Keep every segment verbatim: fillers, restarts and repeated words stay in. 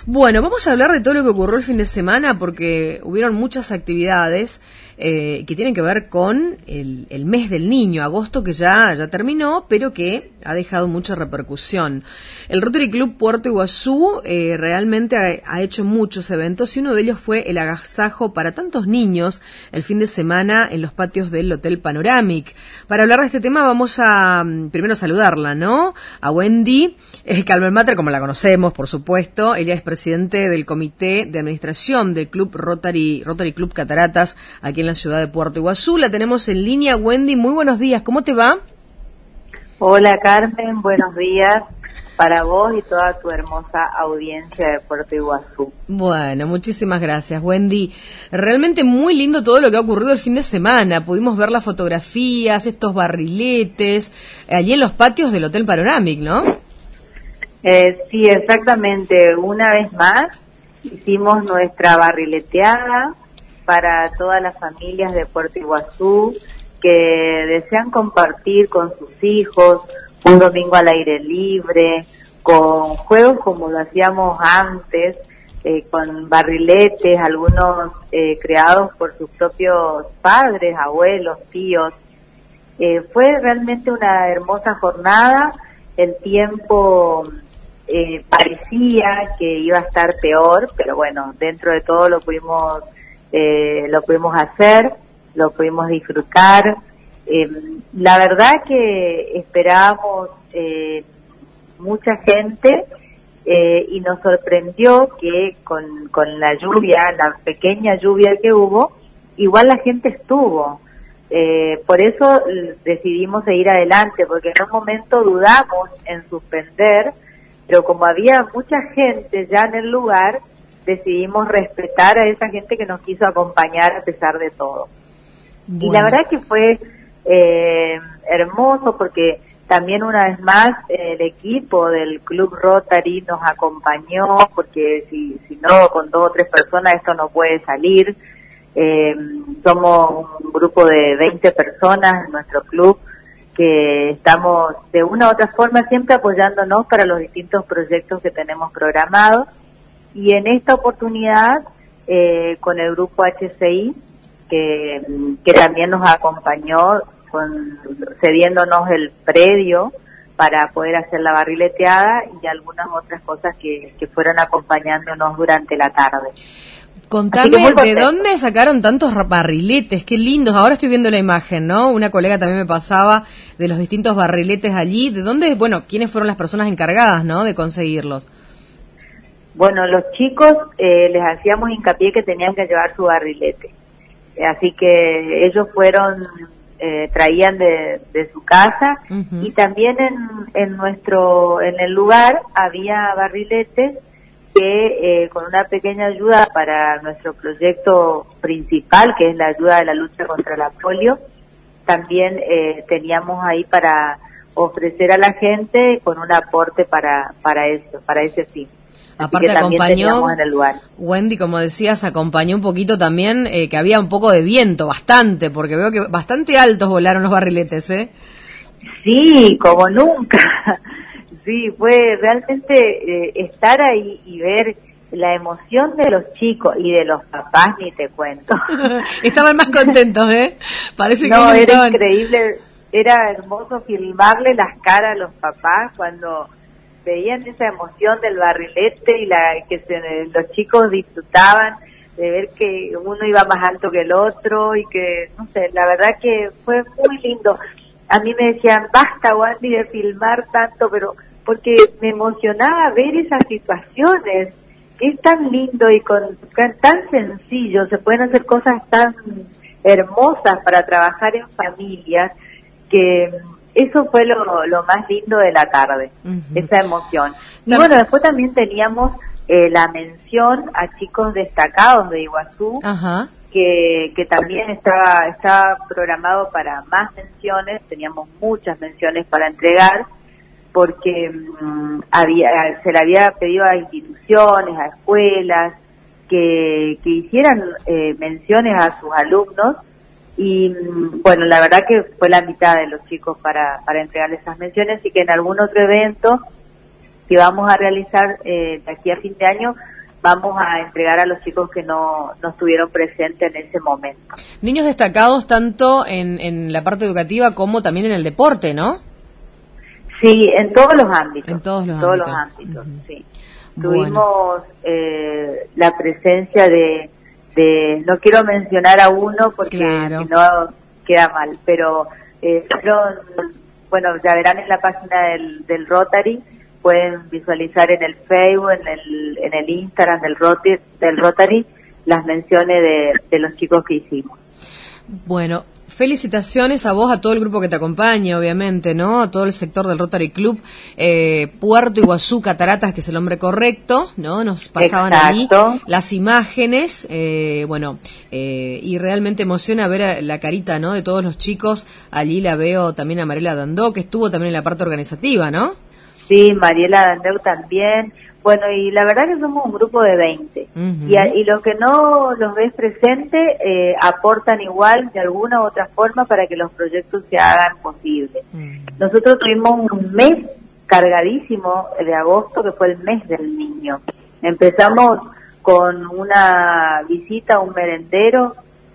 Bueno, vamos a hablar de todo lo que ocurrió el fin de semana porque hubieron muchas actividades eh, que tienen que ver con el, el mes del niño, agosto, que ya, ya terminó, pero que ha dejado mucha repercusión. El Rotary Club Puerto Iguazú eh, realmente ha, ha hecho muchos eventos y uno de ellos fue el agasajo para tantos niños el fin de semana en los patios del Hotel Panoramic. Para hablar de este tema vamos a primero saludarla, ¿no? A Wendy eh, Kalmermatter, como la conocemos, por supuesto. Ella es presidente del comité de administración del Club Rotary, Rotary Club Cataratas, aquí en la ciudad de Puerto Iguazú. La tenemos en línea. Wendy, muy buenos días. ¿Cómo te va? Hola Carmen, buenos días para vos y toda tu hermosa audiencia de Puerto Iguazú. Bueno, muchísimas gracias, Wendy. Realmente muy lindo todo lo que ha ocurrido el fin de semana. Pudimos ver las fotografías, estos barriletes, allí en los patios del Hotel Panoramic, ¿no? Eh, sí, exactamente. Una vez más hicimos nuestra barrileteada para todas las familias de Puerto Iguazú que desean compartir con sus hijos un domingo al aire libre, con juegos como lo hacíamos antes, eh, con barriletes, algunos eh, creados por sus propios padres, abuelos, tíos. Eh, fue realmente una hermosa jornada. El tiempo eh, parecía que iba a estar peor, pero bueno, dentro de todo lo pudimos, eh, lo pudimos hacer. Lo pudimos disfrutar. Eh, la verdad que esperábamos eh, mucha gente eh, y nos sorprendió que con, con la lluvia, la pequeña lluvia que hubo, igual la gente estuvo. Eh, por eso decidimos seguir adelante, porque en un momento dudamos en suspender, pero como había mucha gente ya en el lugar, decidimos respetar a esa gente que nos quiso acompañar a pesar de todo. Bueno. Y la verdad que fue eh, hermoso porque también una vez más eh, el equipo del Club Rotary nos acompañó, porque si, si no, con dos o tres personas esto no puede salir. Eh, somos un grupo de veinte personas en nuestro club que estamos de una u otra forma siempre apoyándonos para los distintos proyectos que tenemos programados. Y en esta oportunidad, eh, con el grupo H C I, que, que también nos acompañó con, cediéndonos el predio para poder hacer la barrileteada y algunas otras cosas que, que fueron acompañándonos durante la tarde. Contame, ¿de dónde sacaron tantos barriletes? Qué lindos. Ahora estoy viendo la imagen, ¿no? Una colega también me pasaba de los distintos barriletes allí. ¿De dónde? Bueno, ¿quiénes fueron las personas encargadas, no, de conseguirlos? Bueno, los chicos eh, les hacíamos hincapié que tenían que llevar su barrilete. Así que ellos fueron, eh, traían de, de su casa. Uh-huh. Y también en, en nuestro, en el lugar había barriletes que eh, con una pequeña ayuda para nuestro proyecto principal, que es la ayuda de la lucha contra la polio, también eh, teníamos ahí para ofrecer a la gente con un aporte para, para eso, para ese fin. Aparte acompañó, en el lugar. Wendy, como decías, acompañó un poquito también eh, que había un poco de viento, bastante, porque veo que bastante altos volaron los barriletes, ¿eh? Sí, como nunca. Sí, fue realmente eh, estar ahí y ver la emoción de los chicos y de los papás, ni te cuento. Estaban más contentos, ¿eh? Parece no, que era estaban... increíble, era hermoso filmarle las caras a los papás cuando veían esa emoción del barrilete y la que se, los chicos disfrutaban de ver que uno iba más alto que el otro y que, no sé, la verdad que fue muy lindo. A mí me decían, basta, Wendy, de filmar tanto, pero porque me emocionaba ver esas situaciones, que es tan lindo y con tan sencillo, se pueden hacer cosas tan hermosas para trabajar en familias, que eso fue lo, lo más lindo de la tarde, uh-huh. Esa emoción. Y bueno, después también teníamos eh, la mención a chicos destacados de Iguazú, uh-huh. que, que también estaba, estaba programado para más menciones, teníamos muchas menciones para entregar, porque um, había, se le había pedido a instituciones, a escuelas, que, que hicieran eh, menciones a sus alumnos. Y bueno, la verdad que fue la mitad de los chicos para, para entregar esas menciones y que en algún otro evento que vamos a realizar eh, de aquí a fin de año, vamos a entregar a los chicos que no, no estuvieron presentes en ese momento. Niños destacados tanto en, en la parte educativa como también en el deporte, ¿no? Sí, en todos los ámbitos. En todos los todos ámbitos. Los ámbitos uh-huh. Sí. Bueno. Tuvimos eh, la presencia de, de, no quiero mencionar a uno porque claro. si no queda mal, pero eh, fueron, bueno, ya verán en la página del, del Rotary, pueden visualizar en el Facebook, en el, en el Instagram del Rotary, del Rotary las menciones de, de los chicos que hicimos. Bueno, felicitaciones a vos, a todo el grupo que te acompaña, obviamente, ¿no? A todo el sector del Rotary Club, eh, Puerto Iguazú, Cataratas, que es el nombre correcto, ¿no? Nos pasaban Exacto. allí las imágenes, eh, bueno, eh, y realmente emociona ver la carita, ¿no? De todos los chicos. Allí la veo también a Mariela Dandó, que estuvo también en la parte organizativa, ¿no? Sí, Mariela Dandeu también. Bueno, y la verdad que somos un grupo de veinte. Uh-huh. Y, a, y los que no los ves presentes eh, aportan igual de alguna u otra forma para que los proyectos se hagan posibles. Uh-huh. Nosotros tuvimos un mes cargadísimo de agosto, que fue el mes del niño. Empezamos con una visita a un merendero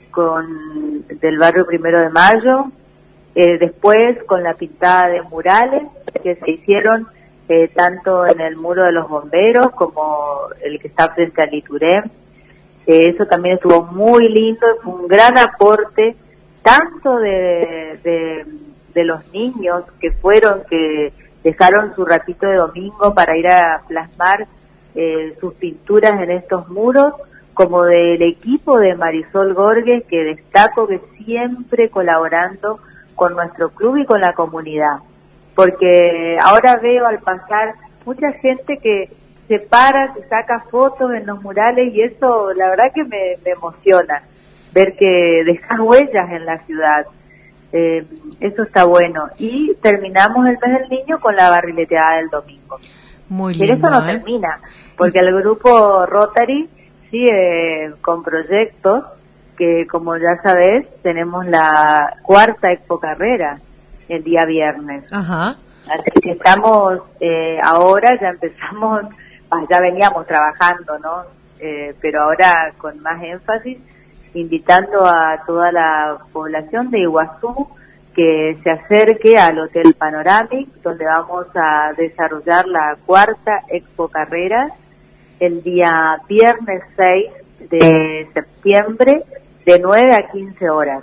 con del barrio Primero de Mayo, eh, después con la pintada de murales que se hicieron Eh, tanto en el muro de los bomberos como el que está frente al Iturem. Eh, eso también estuvo muy lindo, fue un gran aporte tanto de, de, de los niños que fueron, que dejaron su ratito de domingo para ir a plasmar eh, sus pinturas en estos muros, como del equipo de Marisol Gorges, que destaco que siempre colaborando con nuestro club y con la comunidad. Porque ahora veo al pasar mucha gente que se para, se saca fotos en los murales y eso la verdad que me, me emociona, ver que dejas huellas en la ciudad, eh, eso está bueno. Y terminamos el mes del niño con la barrileteada del domingo. Muy lindo, Pero eso no ¿eh? termina, porque el grupo Rotary sigue con proyectos que, como ya sabes, tenemos la cuarta Expo Carrera el día viernes. Ajá. Así que estamos eh, ahora, ya empezamos, ya veníamos trabajando, ¿no? Eh, pero ahora con más énfasis, invitando a toda la población de Iguazú que se acerque al Hotel Panoramic, donde vamos a desarrollar la cuarta Expo Carreras el día viernes seis de septiembre de nueve a quince horas.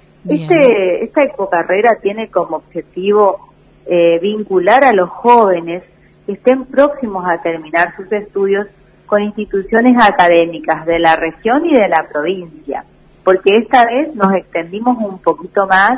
Este, esta Expocarrera tiene como objetivo eh, vincular a los jóvenes que estén próximos a terminar sus estudios con instituciones académicas de la región y de la provincia, porque esta vez nos extendimos un poquito más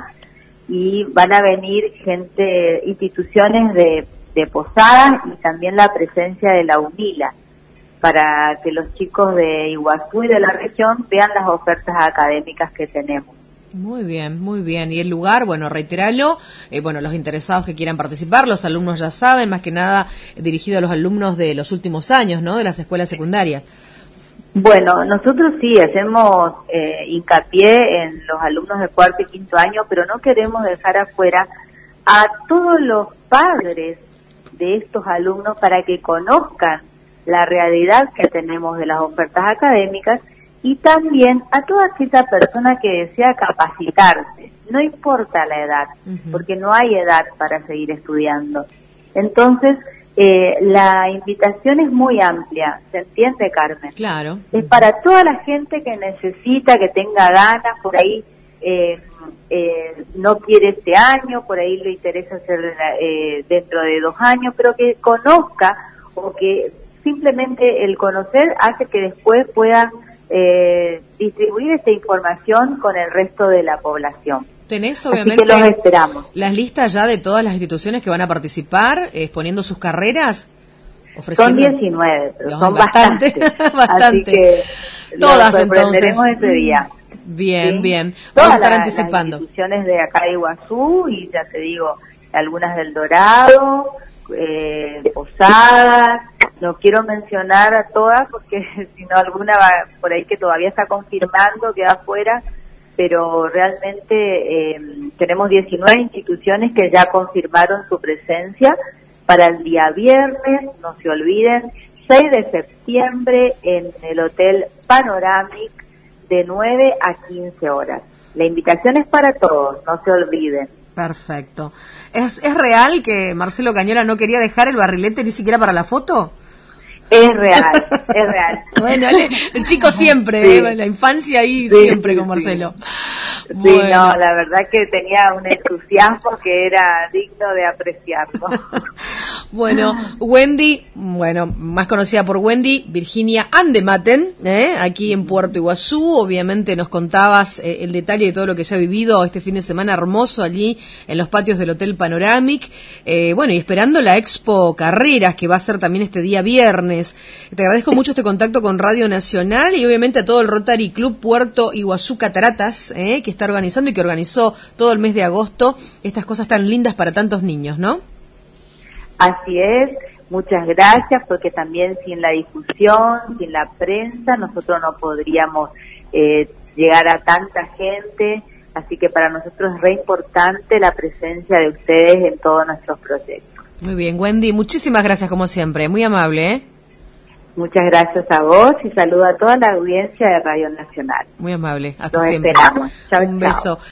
y van a venir gente, instituciones de, de Posadas y también la presencia de la UNILA, para que los chicos de Iguazú y de la región vean las ofertas académicas que tenemos. Muy bien, muy bien. Y el lugar, bueno, reiteralo, eh, bueno, los interesados que quieran participar, los alumnos ya saben, más que nada dirigido a los alumnos de los últimos años, ¿no?, de las escuelas secundarias. Bueno, nosotros sí hacemos eh, hincapié en los alumnos de cuarto y quinto año, pero no queremos dejar afuera a todos los padres de estos alumnos para que conozcan la realidad que tenemos de las ofertas académicas, y también a toda aquella persona que desea capacitarse, no importa la edad, uh-huh. porque no hay edad para seguir estudiando. Entonces, eh, la invitación es muy amplia, ¿se entiende, Carmen? Claro. Es para toda la gente que necesita, que tenga ganas, por ahí eh, eh, no quiere este año, por ahí le interesa hacer eh, dentro de dos años, pero que conozca, o que simplemente el conocer hace que después pueda Eh, distribuir esta información con el resto de la población. Tenés obviamente Así que los esperamos. Las listas ya de todas las instituciones que van a participar exponiendo sus carreras. Son diecinueve, pero son bastante, bastantes. bastante. Así que todas entonces. ese día. Bien, ¿sí? Bien. Vamos Todas a estar la, anticipando. Las instituciones de acá de Iguazú, y ya te digo, algunas del Dorado, eh, Posadas. No quiero mencionar a todas porque si no alguna va por ahí que todavía está confirmando, queda afuera, pero realmente eh, tenemos diecinueve instituciones que ya confirmaron su presencia para el día viernes, no se olviden, seis de septiembre en el Hotel Panoramic de nueve a quince horas. La invitación es para todos, no se olviden. Perfecto. ¿Es, es real que Marcelo Cañola no quería dejar el barrilete ni siquiera para la foto? Es real, es real. Bueno, el, el chico siempre, sí. eh, la infancia ahí sí, siempre sí, con Marcelo. Sí, bueno. sí, no, la verdad que tenía un entusiasmo que era digno de apreciarlo. Bueno, Wendy, bueno, más conocida por Wendy, Virginia Andematen, ¿eh? aquí en Puerto Iguazú, obviamente nos contabas eh, el detalle de todo lo que se ha vivido este fin de semana hermoso allí en los patios del Hotel Panoramic, eh, bueno, y esperando la Expo Carreras, que va a ser también este día viernes. Te agradezco mucho este contacto con Radio Nacional y obviamente a todo el Rotary Club Puerto Iguazú Cataratas, ¿eh? que está organizando y que organizó todo el mes de agosto estas cosas tan lindas para tantos niños, ¿no? Así es, muchas gracias, porque también sin la difusión, sin la prensa, nosotros no podríamos eh, llegar a tanta gente, así que para nosotros es re importante la presencia de ustedes en todos nuestros proyectos. Muy bien, Wendy, muchísimas gracias como siempre, muy amable, ¿eh? Muchas gracias a vos y saludo a toda la audiencia de Radio Nacional. Muy amable, hasta Nos siempre. esperamos. Chao, Un chao. beso.